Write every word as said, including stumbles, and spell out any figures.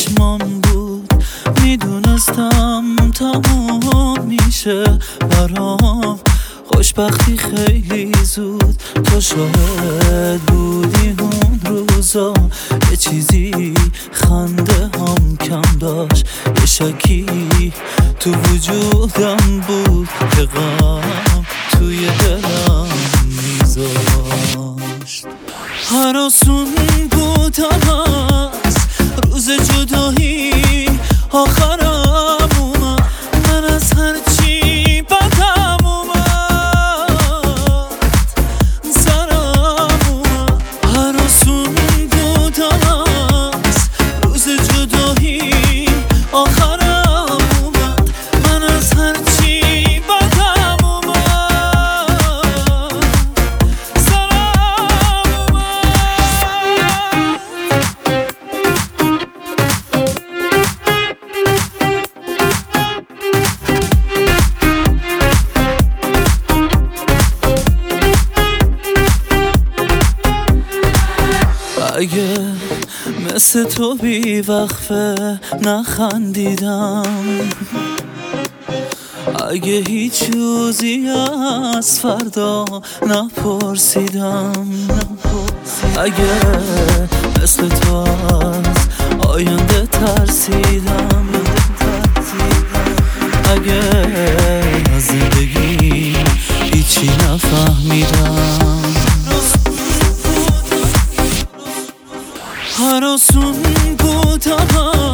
چشمام بود، میدونستم تمام میشه برام خوشبختی خیلی زود. تو شاهد بودی اون روزا، یه چیزی خنده هم کم داشت، یه شکی تو وجودم بود که غم توی دلم میذاشت. هر آسون بودم از روز جدایی آخرم اومد، من از هرچی بدم اومد سرم اومد. هر آسون بودم از روز جدایی آخرم اومد، من از هرچی بدم اومد سرم اگه مثل تو بی وقفه نخندیدم، اگه هیچ روزی از فردا نپرسیدم، اگه مثل تو از آینده ترسیدم، اگه از زندگی هیچی نفهمیدم. هر آسون بودم